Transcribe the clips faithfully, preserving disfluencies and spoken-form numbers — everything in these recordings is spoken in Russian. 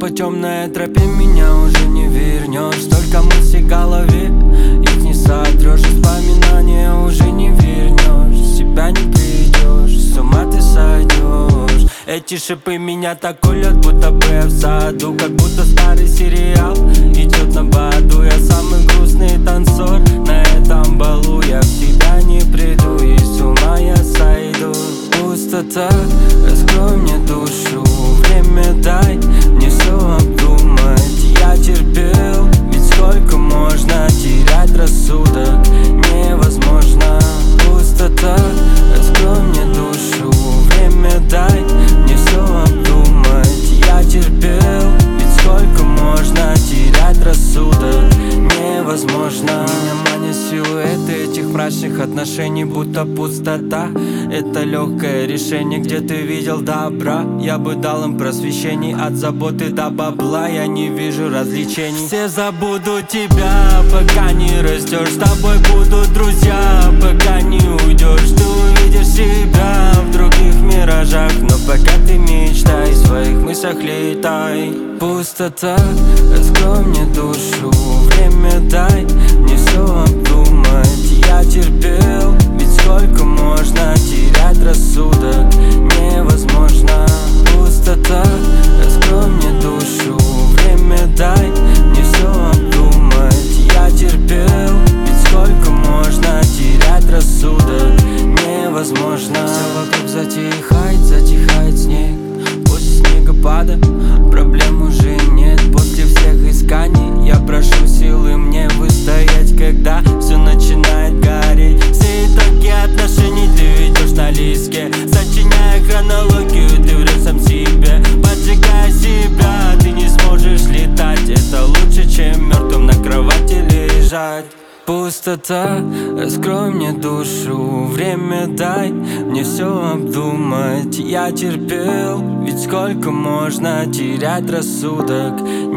по темной тропе, меня уже не вернешь. Столько мыслей в голове, их не сотрешь. Воспоминания уже не вернешь, себя не придешь, с ума ты сойдешь. Эти шипы меня так колят, будто бы я в саду, как будто старый сериал идет на боду. Я самый грустный танцор на этом балу. Я в тебя не приду, и с ума я сойду. Пустота, раскрой мне душу, время дай мне все обдумать. Я терпел, ведь сколько можно терять рассудок, невозможно. Пустота, раскрой мне душу, время дай мне все обдумать. Я терпел, ведь сколько можно терять рассудок, невозможно. Меня манят силуэты этих мрачных отношений, будто пустота. Это легкое решение, где ты видел добра. Я бы дал им просвещений, от заботы до бабла. Я не вижу развлечений. Все забудут тебя, пока не растешь. С тобой будут друзья, пока не уйдешь. Ты увидишь себя в других миражах, но пока ты мечтай, в своих мыслях летай. Пустота, раскрой мне душу, время дай мне все обдумать. Я терпел, ведь сколько можно терять рассудок, невозможно. Пустота, раскрой мне душу, время дай мне все обдумать. Я терпел, ведь сколько можно терять рассудок, невозможно. Все вокруг затихает, затихает снег. После снегопада проблем уже нет. После всех исканий я прошу силы мне выстоять, когда все начинает гореть. Все итоги отношений ты ведешь на листке, сочиняя хронологию, ты врешь сам себе. Поджигая себя, ты не сможешь летать. Это лучше, чем мертвым на кровати лежать. Пустота, раскрой мне душу, время дай мне все обдумать. Я терпел, ведь сколько можно терять рассудок,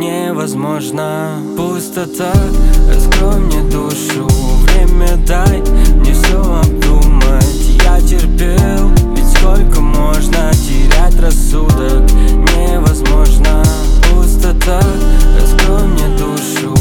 невозможно. Пустота, раскрой мне душу, время дай мне все обдумать. Я терпел, ведь сколько можно терять рассудок, невозможно. Пустота, раскрой мне душу,